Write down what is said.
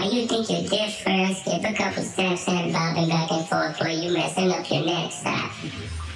you think you're different. Skip a couple steps and bobbing back and forth where you messing up your next stop.